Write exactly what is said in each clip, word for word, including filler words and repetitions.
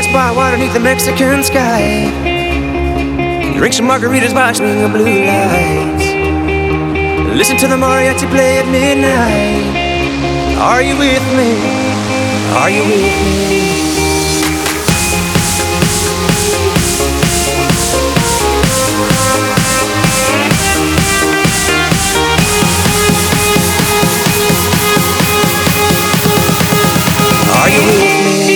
by water beneath the Mexican sky. Drink some margaritas watching the blue lights. Listen to the mariachi play at midnight. Are you with me? Are you with me? Are you with me?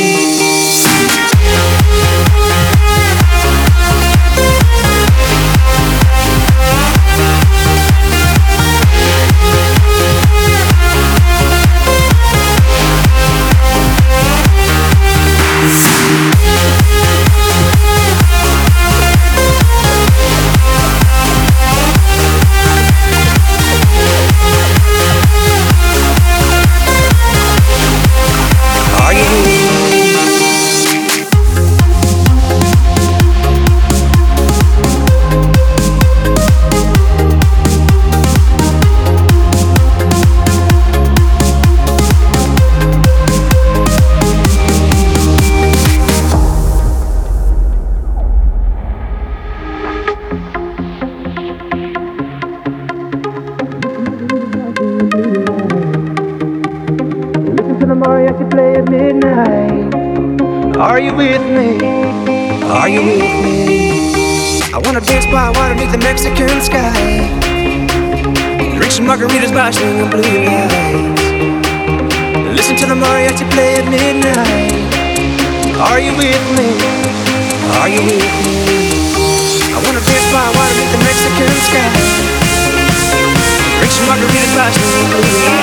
Mariachi play at midnight. Are you with me? Are you with me? I wanna dance by water beneath the Mexican sky. Drink some margaritas by swinging blue lights. Listen to the mariachi play at midnight. Are you with me? Are you with me? I wanna dance by water beneath the Mexican sky. Drink some margaritas by swinging blue lights.